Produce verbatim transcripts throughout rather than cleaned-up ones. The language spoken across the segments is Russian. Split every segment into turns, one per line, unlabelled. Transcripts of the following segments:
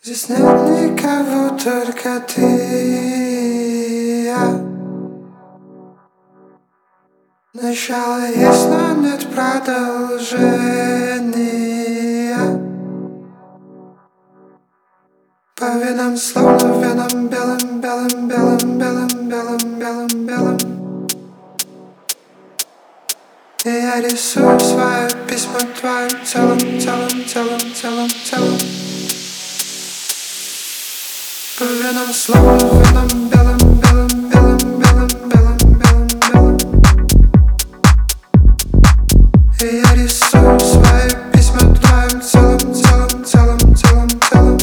Здесь нет никого, только ты и я. Начало есть, но нет продолжения. По венам словно веном белым, белым, белым, белым, белым, белым, белым. И я рисую свое письмо твоим телом, телом, телом, телом, телом. По венам словно веном белым, белым, белым, белым, белым, белым, белым. И я рисую свои письма твоим телом, телом, телом, телом, телом.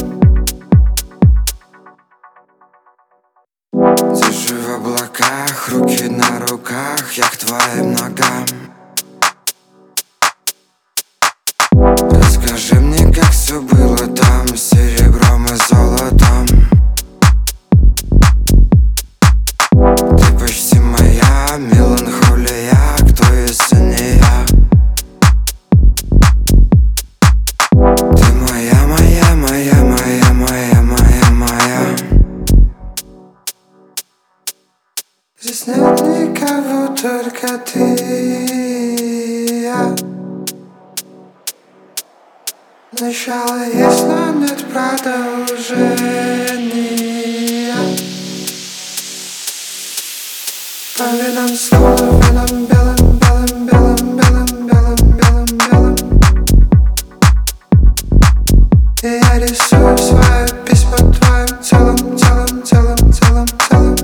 Держи в облаках, руки на руках, я к твоим ногам. Расскажи мне, как все было там, с серебром и золотом. Ты почти моя меланхолия, кто если не я? Ты моя, моя, моя, моя, моя, моя, моя. Здесь нет никого, только ты и я. Начало есть, но нет продолжения. По венам словно веном белым, белым, белым, белым, белым, белым, белым. И я рисую свое письмо твоим телом, телом, телом, телом, телом.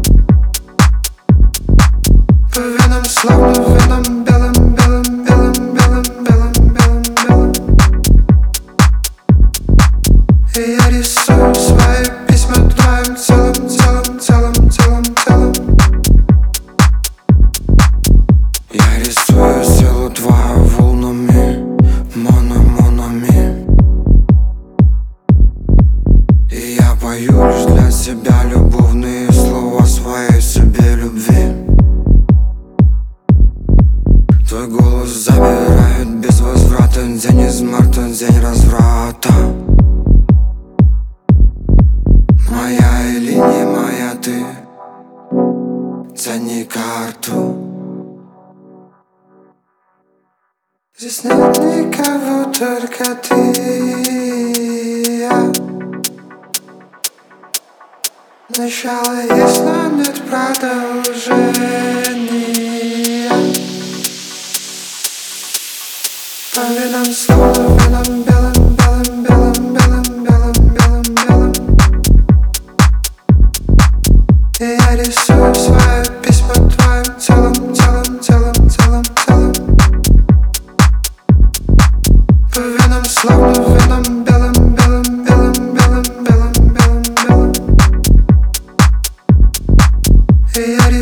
По венам словно веном белым, белым, белым, белым, белым, белым, белым. И я рисую свои письма твоим телом, телом, телом, телом, телом. Я рисую силу твою волнами, моно-монами. И я пою лишь для себя любовные слова своей себе любви. Твой голос забирает без возврата. День из марта, день разврата. Моя или не моя ты, тяни карту. Здесь нет никого, только ты и я. Начало есть, но нет продолжения. По венам словно веном белым, белым, белым, белым, белым, белым, белым. И я рисую свое письмо твоим телом, телом, телом, телом, телом. По венам словно веном белым, белым, белым, белым, белым, белым, белым. И я